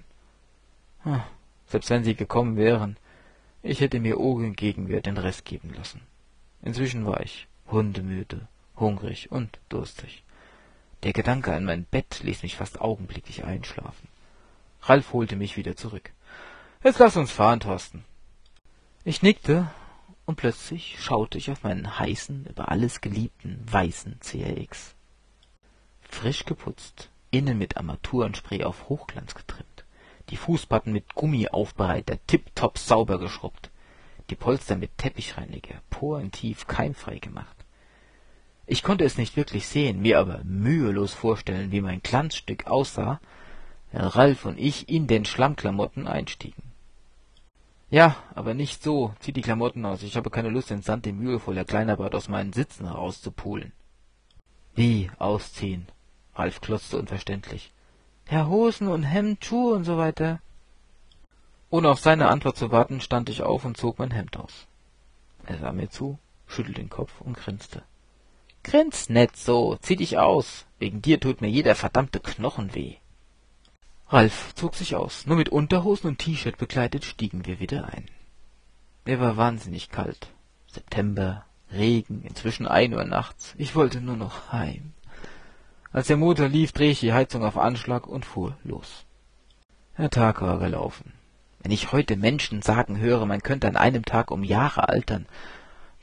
Selbst wenn sie gekommen wären, ich hätte mir ohne Gegenwehr den Rest geben lassen. Inzwischen war ich hundemüde, hungrig und durstig. Der Gedanke an mein Bett ließ mich fast augenblicklich einschlafen. Ralf holte mich wieder zurück. »Jetzt lass uns fahren, Thorsten.« Ich nickte, und plötzlich schaute ich auf meinen heißen, über alles geliebten, weißen CRX. Frisch geputzt, innen mit Armaturenspray auf Hochglanz getrimmt, die Fußplatten mit Gummiaufbereiter tipptopp sauber geschrubbt, die Polster mit Teppichreiniger porentief keimfrei gemacht. Ich konnte es nicht wirklich sehen, mir aber mühelos vorstellen, wie mein Glanzstück aussah, wenn Ralf und ich in den Schlammklamotten einstiegen. »Ja, aber nicht so. Zieh die Klamotten aus. Ich habe keine Lust, den Sand in mühevoller Kleinarbeit aus meinen Sitzen herauszupulen.« »Wie ausziehen?« Ralf klotzte unverständlich. »Ja, Hosen und Hemd, Schuhe und so weiter.« Ohne auf seine Antwort zu warten, stand ich auf und zog mein Hemd aus. Er sah mir zu, schüttelte den Kopf und grinste. »Grinst nicht so, zieh dich aus. Wegen dir tut mir jeder verdammte Knochen weh.« Ralf zog sich aus. Nur mit Unterhosen und T-Shirt bekleidet stiegen wir wieder ein. Mir war wahnsinnig kalt. September, Regen, inzwischen 1 Uhr nachts. Ich wollte nur noch heim. Als der Motor lief, drehte ich die Heizung auf Anschlag und fuhr los. Der Tag war gelaufen. Wenn ich heute Menschen sagen höre, man könnte an einem Tag um Jahre altern,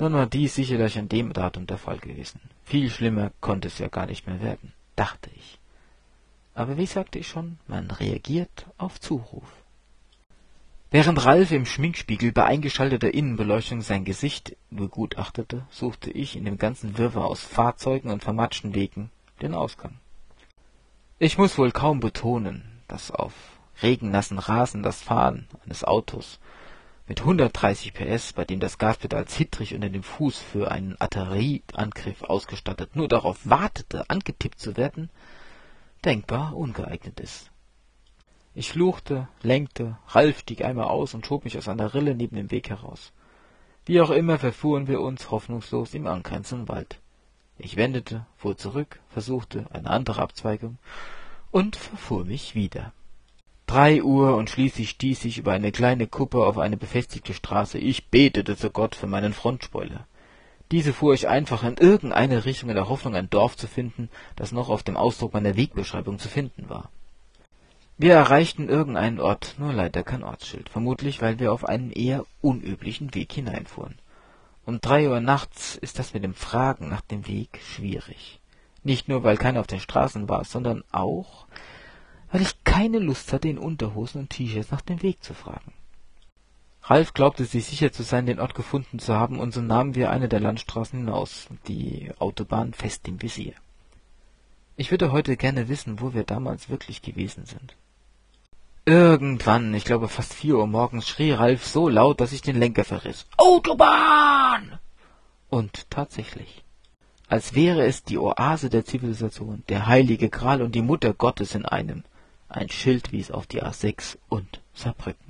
Dann war dies sicherlich an dem Datum der Fall gewesen. Viel schlimmer konnte es ja gar nicht mehr werden, dachte ich. Aber wie sagte ich schon, man reagiert auf Zuruf. Während Ralf im Schminkspiegel bei eingeschalteter Innenbeleuchtung sein Gesicht begutachtete, suchte ich in dem ganzen Wirrwarr aus Fahrzeugen und vermatschten Wegen den Ausgang. Ich muss wohl kaum betonen, dass auf regennassen Rasen das Fahren eines Autos mit 130 PS, bei dem das Gaspedal zittrig unter dem Fuß für einen Artillerieangriff ausgestattet nur darauf wartete, angetippt zu werden, denkbar ungeeignet ist. Ich fluchte, lenkte, Ralf stieg einmal aus und schob mich aus einer Rille neben dem Weg heraus. Wie auch immer verfuhren wir uns hoffnungslos im angrenzenden Wald. Ich wendete, fuhr zurück, versuchte eine andere Abzweigung und verfuhr mich wieder. 3 Uhr und schließlich stieß ich über eine kleine Kuppe auf eine befestigte Straße. Ich betete zu Gott für meinen Frontspoiler. Diese fuhr ich einfach in irgendeine Richtung in der Hoffnung, ein Dorf zu finden, das noch auf dem Ausdruck meiner Wegbeschreibung zu finden war. Wir erreichten irgendeinen Ort, nur leider kein Ortsschild, vermutlich weil wir auf einen eher unüblichen Weg hineinfuhren. Um 3 Uhr nachts ist das mit dem Fragen nach dem Weg schwierig. Nicht nur, weil keiner auf den Straßen war, sondern auch, weil ich keine Lust hatte, in Unterhosen und T-Shirts nach dem Weg zu fragen. Ralf glaubte sich sicher zu sein, den Ort gefunden zu haben, und so nahmen wir eine der Landstraßen hinaus, die Autobahn fest im Visier. Ich würde heute gerne wissen, wo wir damals wirklich gewesen sind. Irgendwann, ich glaube fast 4 Uhr morgens, schrie Ralf so laut, dass ich den Lenker verriss. »Autobahn!« Und tatsächlich. Als wäre es die Oase der Zivilisation, der heilige Gral und die Mutter Gottes in einem. Ein Schild wies auf die A6 und Saarbrücken.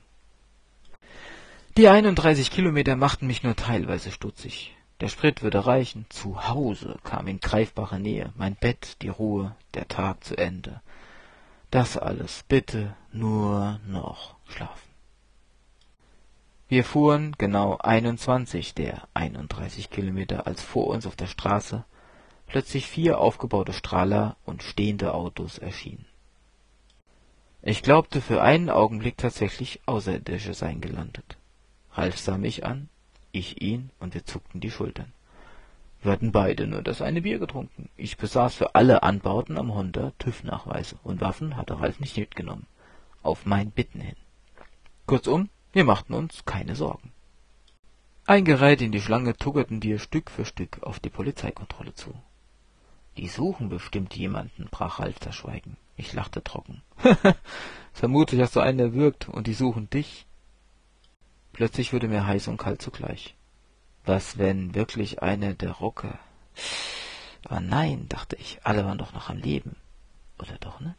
Die 31 Kilometer machten mich nur teilweise stutzig. Der Sprit würde reichen. Zu Hause kam in greifbare Nähe. Mein Bett, die Ruhe, der Tag zu Ende. Das alles, bitte nur noch schlafen. Wir fuhren genau 21 der 31 Kilometer, als vor uns auf der Straße plötzlich 4 aufgebaute Strahler und stehende Autos erschienen. Ich glaubte für einen Augenblick tatsächlich, Außerirdische seien gelandet. Ralf sah mich an, ich ihn, und wir zuckten die Schultern. Wir hatten beide nur das eine Bier getrunken. Ich besaß für alle Anbauten am Honda TÜV-Nachweise, und Waffen hatte Ralf nicht mitgenommen. Auf mein Bitten hin. Kurzum, wir machten uns keine Sorgen. Eingereiht in die Schlange tuggerten wir Stück für Stück auf die Polizeikontrolle zu. »Die suchen bestimmt jemanden«, brach Ralf das Schweigen. Ich lachte trocken. »Vermutlich hast du einen erwürgt, und die suchen dich.« Plötzlich wurde mir heiß und kalt zugleich. Was, wenn wirklich einer der Rocker... Aber nein, dachte ich, alle waren doch noch am Leben. Oder doch nicht?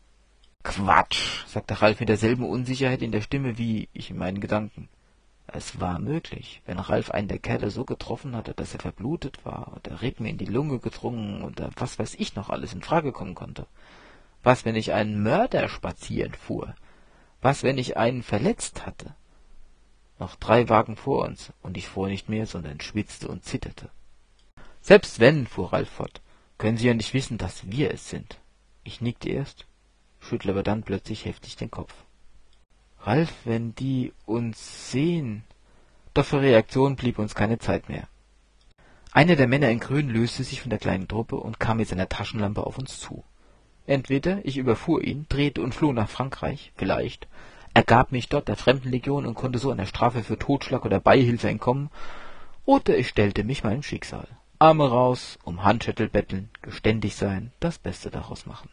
»Quatsch«, sagte Ralf mit derselben Unsicherheit in der Stimme wie ich in meinen Gedanken. Es war möglich, wenn Ralf einen der Kerle so getroffen hatte, dass er verblutet war, oder Rippen in die Lunge gedrungen, oder was weiß ich noch alles in Frage kommen konnte. Was, wenn ich einen Mörder spazieren fuhr? Was, wenn ich einen verletzt hatte? Noch 3 Wagen vor uns, und ich fuhr nicht mehr, sondern schwitzte und zitterte. »Selbst wenn«, fuhr Ralf fort, »können Sie ja nicht wissen, dass wir es sind.« Ich nickte erst, schüttelte aber dann plötzlich heftig den Kopf. »Ralf, wenn die uns sehen...« Doch für Reaktion blieb uns keine Zeit mehr. Einer der Männer in Grün löste sich von der kleinen Truppe und kam mit seiner Taschenlampe auf uns zu. Entweder ich überfuhr ihn, drehte und floh nach Frankreich, vielleicht, ergab mich dort der Fremdenlegion und konnte so einer Strafe für Totschlag oder Beihilfe entkommen, oder ich stellte mich meinem Schicksal. Arme raus, um Handschüttel betteln, geständig sein, das Beste daraus machen.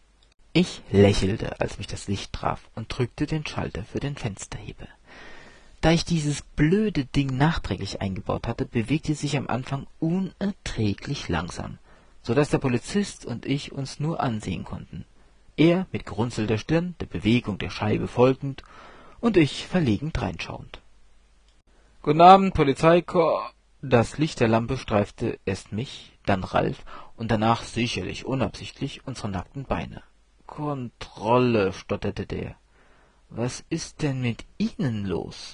Ich lächelte, als mich das Licht traf, und drückte den Schalter für den Fensterheber. Da ich dieses blöde Ding nachträglich eingebaut hatte, bewegte es sich am Anfang unerträglich langsam, so dass der Polizist und ich uns nur ansehen konnten. Er mit gerunzelter Stirn, der Bewegung der Scheibe folgend, und ich verlegen dreinschauend. »Guten Abend, Polizeikorps.« Das Licht der Lampe streifte erst mich, dann Ralf und danach sicherlich unabsichtlich unsere nackten Beine. »Kontrolle«, stotterte der. »Was ist denn mit Ihnen los?«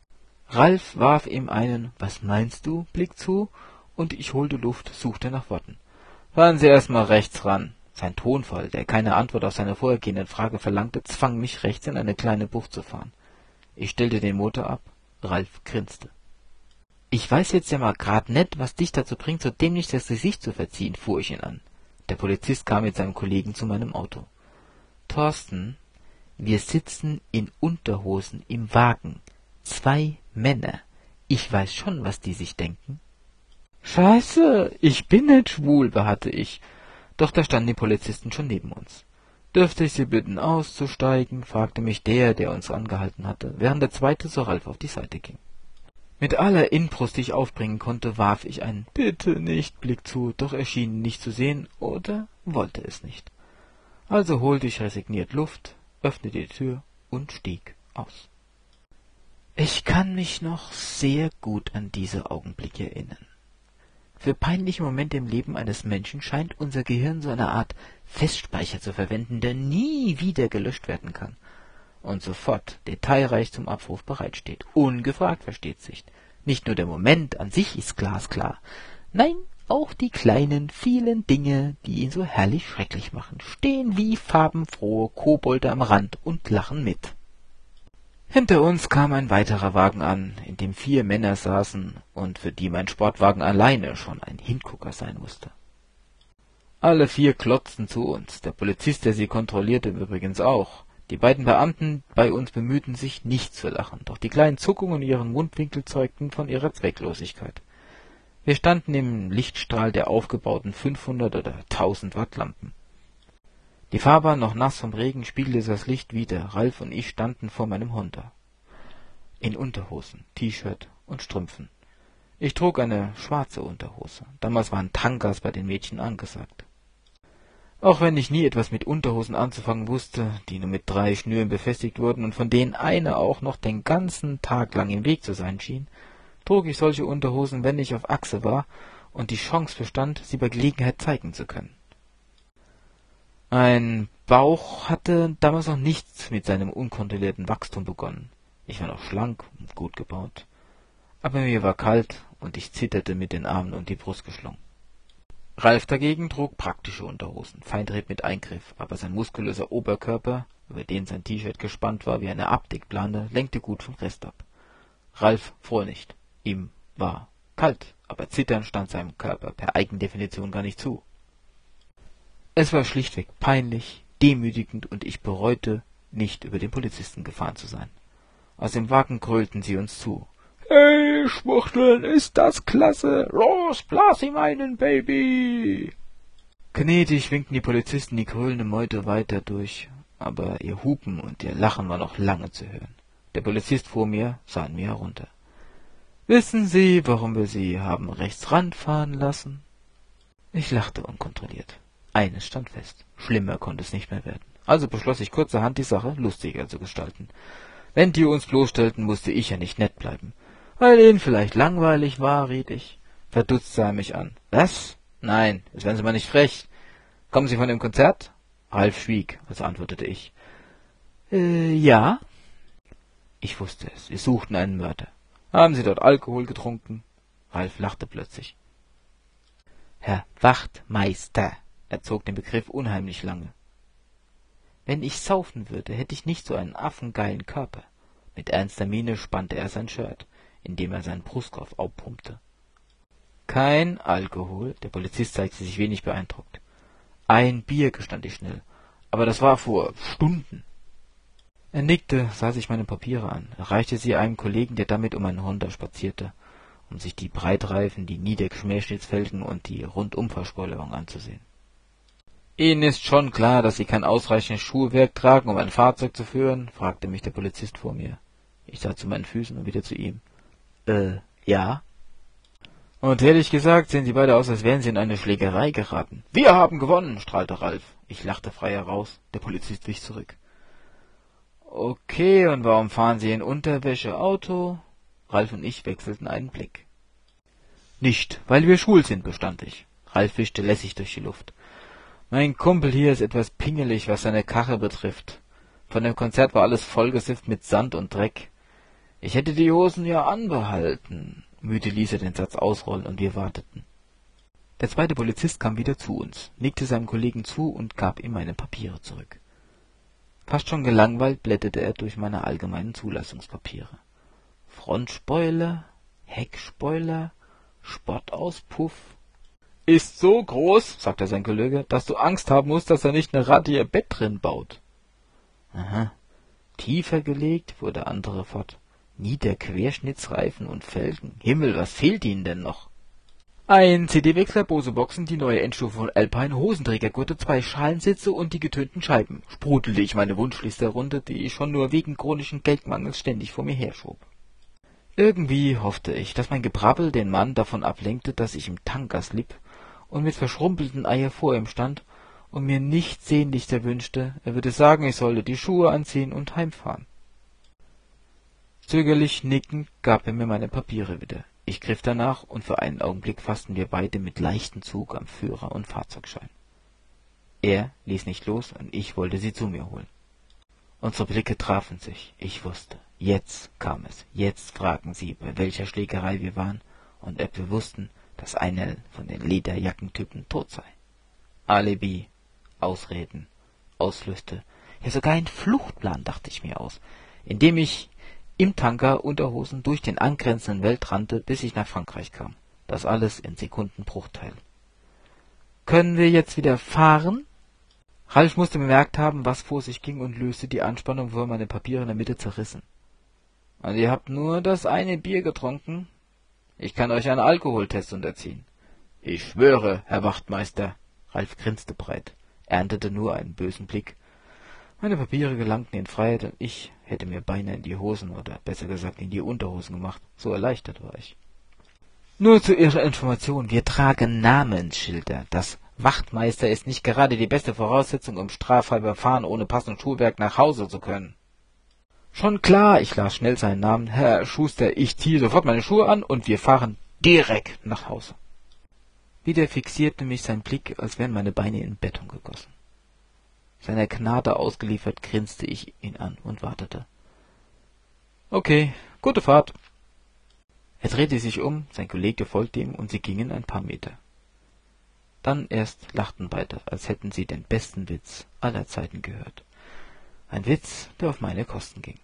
Ralf warf ihm einen »Was meinst du?« Blick zu, und ich holte Luft, suchte nach Worten. »Fahren Sie erst mal rechts ran.« Sein Tonfall, der keine Antwort auf seine vorhergehende Frage verlangte, zwang mich, rechts in eine kleine Bucht zu fahren. Ich stellte den Motor ab. Ralf grinste. »Ich weiß jetzt ja mal grad nicht, was dich dazu bringt, so dämlich das Gesicht zu verziehen«, fuhr ich ihn an. Der Polizist kam mit seinem Kollegen zu meinem Auto. »Thorsten, wir sitzen in Unterhosen im Wagen. 2 Männer. Ich weiß schon, was die sich denken.« »Scheiße, ich bin nicht schwul«, beharrte ich. Doch da standen die Polizisten schon neben uns. »Dürfte ich Sie bitten, auszusteigen?«, fragte mich der uns angehalten hatte, während der zweite zu Ralf auf die Seite ging. Mit aller Inbrunst, die ich aufbringen konnte, warf ich einen »Bitte nicht« Blick zu, doch er schien ihn nicht zu sehen oder wollte es nicht. Also holte ich resigniert Luft, öffnete die Tür und stieg aus. Ich kann mich noch sehr gut an diese Augenblicke erinnern. Für peinliche Momente im Leben eines Menschen scheint unser Gehirn so eine Art Festspeicher zu verwenden, der nie wieder gelöscht werden kann und sofort detailreich zum Abruf bereitsteht. Ungefragt, versteht sich. Nicht nur der Moment an sich ist glasklar, nein, auch die kleinen, vielen Dinge, die ihn so herrlich schrecklich machen, stehen wie farbenfrohe Kobolde am Rand und lachen mit. Hinter uns kam ein weiterer Wagen an, in dem 4 Männer saßen und für die mein Sportwagen alleine schon ein Hingucker sein musste. Alle 4 klotzten zu uns, der Polizist, der sie kontrollierte, übrigens auch. Die beiden Beamten bei uns bemühten sich, nicht zu lachen, doch die kleinen Zuckungen in ihren Mundwinkeln zeugten von ihrer Zwecklosigkeit. Wir standen im Lichtstrahl der aufgebauten 500 oder 1000 Watt Lampen. Die Fahrbahn, noch nass vom Regen, spiegelte das Licht wider. Ralf und ich standen vor meinem Honda. In Unterhosen, T-Shirt und Strümpfen. Ich trug eine schwarze Unterhose. Damals waren Tangas bei den Mädchen angesagt. Auch wenn ich nie etwas mit Unterhosen anzufangen wusste, die nur mit 3 Schnüren befestigt wurden und von denen eine auch noch den ganzen Tag lang im Weg zu sein schien, trug ich solche Unterhosen, wenn ich auf Achse war und die Chance bestand, sie bei Gelegenheit zeigen zu können. Ein Bauch hatte damals noch nichts mit seinem unkontrollierten Wachstum begonnen. Ich war noch schlank und gut gebaut. Aber mir war kalt und ich zitterte mit den Armen und die Brust geschlungen. Ralf dagegen trug praktische Unterhosen, Feinripp mit Eingriff, aber sein muskulöser Oberkörper, über den sein T-Shirt gespannt war wie eine Abdeckplane, lenkte gut vom Rest ab. Ralf fror nicht. Ihm war kalt, aber Zittern stand seinem Körper per Eigendefinition gar nicht zu. Es war schlichtweg peinlich, demütigend und ich bereute nicht, über den Polizisten gefahren zu sein. Aus dem Wagen grölten sie uns zu. »Hey, Schwuchteln, ist das klasse! Los, blas ihm einen, Baby!« Gnädig winkten die Polizisten die grölende Meute weiter durch, aber ihr Hupen und ihr Lachen war noch lange zu hören. Der Polizist vor mir sah an mir herunter. »Wissen Sie, warum wir Sie haben rechts ranfahren lassen?« Ich lachte unkontrolliert. Eines stand fest. Schlimmer konnte es nicht mehr werden. Also beschloss ich kurzerhand, die Sache lustiger zu gestalten. Wenn die uns bloßstellten, musste ich ja nicht nett bleiben. Weil ihnen vielleicht langweilig war, riet ich. Verdutzt sah er mich an. »Was? Nein, jetzt werden Sie mal nicht frech. Kommen Sie von dem Konzert?« Ralf schwieg, also antwortete ich. Ja.« Ich wusste es. Wir suchten einen Mörder. »Haben Sie dort Alkohol getrunken?« Ralf lachte plötzlich. »Herr Wachtmeister«, er zog den Begriff unheimlich lange. »Wenn ich saufen würde, hätte ich nicht so einen affengeilen Körper.« Mit ernster Miene spannte er sein Shirt, indem er seinen Brustkorb aufpumpte. »Kein Alkohol«, der Polizist zeigte sich wenig beeindruckt. »Ein Bier«, gestand ich schnell, »aber das war vor Stunden.« Er nickte, sah sich meine Papiere an, reichte sie einem Kollegen, der damit um einen Honda spazierte, um sich die Breitreifen, die Niederschmähschnittsfelgen und die Rundumversporlung anzusehen. »Ihnen ist schon klar, dass Sie kein ausreichendes Schuhwerk tragen, um ein Fahrzeug zu führen?« fragte mich der Polizist vor mir. Ich sah zu meinen Füßen und wieder zu ihm. Ja.« »Und ehrlich gesagt, sehen Sie beide aus, als wären Sie in eine Schlägerei geraten.« »Wir haben gewonnen«, strahlte Ralf. Ich lachte frei heraus. Der Polizist wich zurück. »Okay, und warum fahren Sie in Unterwäsche Auto?« Ralf und ich wechselten einen Blick. »Nicht, weil wir schwul sind«, bestand ich. Ralf wischte lässig durch die Luft. »Mein Kumpel hier ist etwas pingelig, was seine Karre betrifft. Von dem Konzert war alles vollgesifft mit Sand und Dreck. Ich hätte die Hosen ja anbehalten.« Müde ließ er den Satz ausrollen und wir warteten. Der zweite Polizist kam wieder zu uns, nickte seinem Kollegen zu und gab ihm meine Papiere zurück. Fast schon gelangweilt blätterte er durch meine allgemeinen Zulassungspapiere. Frontspoiler, Heckspoiler, Spottauspuff. Ist so groß, sagte sein Kollege, dass du Angst haben musst, dass er nicht eine Ratte ihr Bett drin baut. Aha. Tiefer gelegt, fuhr der andere fort. Niederquerschnittsreifen und Felgen. Himmel, was fehlt ihnen denn noch? Ein CD-Wechsler, Bose-Boxen, die neue Endstufe von Alpine, Hosenträgergurte, 2 Schalensitze und die getönten Scheiben, sprudelte ich meine Wunschliste herunter, die ich schon nur wegen chronischen Geldmangels ständig vor mir herschob. Irgendwie hoffte ich, dass mein Gebrabbel den Mann davon ablenkte, dass ich im Tanker slipp und mit verschrumpelten Eier vor ihm stand und mir nichts sehnlicher wünschte, er würde sagen, ich solle die Schuhe anziehen und heimfahren. Zögerlich nickend gab er mir meine Papiere wieder. Ich griff danach, und für einen Augenblick fassten wir beide mit leichtem Zug am Führer- und Fahrzeugschein. Er ließ nicht los, und ich wollte sie zu mir holen. Unsere Blicke trafen sich. Ich wusste, jetzt kam es. Jetzt fragten sie, bei welcher Schlägerei wir waren, und ob wir wussten, dass einer von den Lederjackentypen tot sei. Alibi, Ausreden, Ausflüchte, ja sogar ein Fluchtplan dachte ich mir aus, indem ich im Tanker Unterhosen durch den angrenzenden Wald rannte, bis ich nach Frankreich kam. Das alles in Sekundenbruchteilen. »Können wir jetzt wieder fahren?« Ralf musste bemerkt haben, was vor sich ging, und löste die Anspannung, wo er meine Papiere in der Mitte zerrissen. »Und ihr habt nur das eine Bier getrunken? Ich kann euch einen Alkoholtest unterziehen.« »Ich schwöre, Herr Wachtmeister.« Ralf grinste breit, erntete nur einen bösen Blick. Meine Papiere gelangten in Freiheit, und ich hätte mir beinahe in die Hosen, oder besser gesagt in die Unterhosen gemacht. So erleichtert war ich. Nur zu Ihrer Information, wir tragen Namensschilder. Das Wachtmeister ist nicht gerade die beste Voraussetzung, um straffrei beim Fahren ohne passendes Schuhwerk nach Hause zu können. Schon klar, ich las schnell seinen Namen. Herr Schuster, ich ziehe sofort meine Schuhe an, und wir fahren direkt nach Hause. Wieder fixierte mich sein Blick, als wären meine Beine in Beton gegossen. Seiner Gnade ausgeliefert, grinste ich ihn an und wartete. »Okay, gute Fahrt.« Er drehte sich um, sein Kollege folgte ihm, und sie gingen ein paar Meter. Dann erst lachten beide, als hätten sie den besten Witz aller Zeiten gehört. Ein Witz, der auf meine Kosten ging.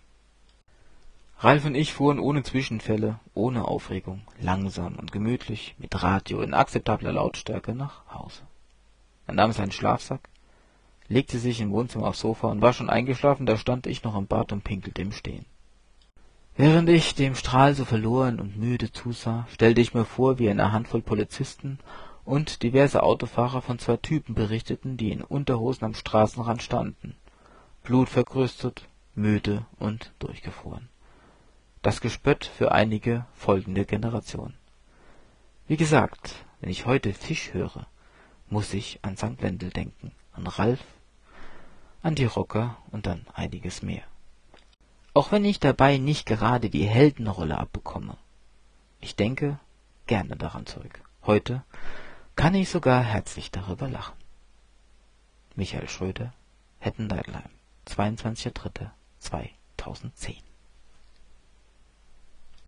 Ralf und ich fuhren ohne Zwischenfälle, ohne Aufregung, langsam und gemütlich, mit Radio in akzeptabler Lautstärke nach Hause. Er nahm seinen Schlafsack, legte sich im Wohnzimmer aufs Sofa und war schon eingeschlafen, da stand ich noch im Bad und pinkelte im Stehen. Während ich dem Strahl so verloren und müde zusah, stellte ich mir vor, wie eine Handvoll Polizisten und diverse Autofahrer von 2 Typen berichteten, die in Unterhosen am Straßenrand standen, blutverkrustet, müde und durchgefroren. Das Gespött für einige folgende Generationen. Wie gesagt, wenn ich heute Fisch höre, muss ich an St. Wendel denken, an Ralf, an die Rocker und an einiges mehr. Auch wenn ich dabei nicht gerade die Heldenrolle abbekomme. Ich denke gerne daran zurück. Heute kann ich sogar herzlich darüber lachen. Michael Schröder, Hettendeidlein, 22.03.2010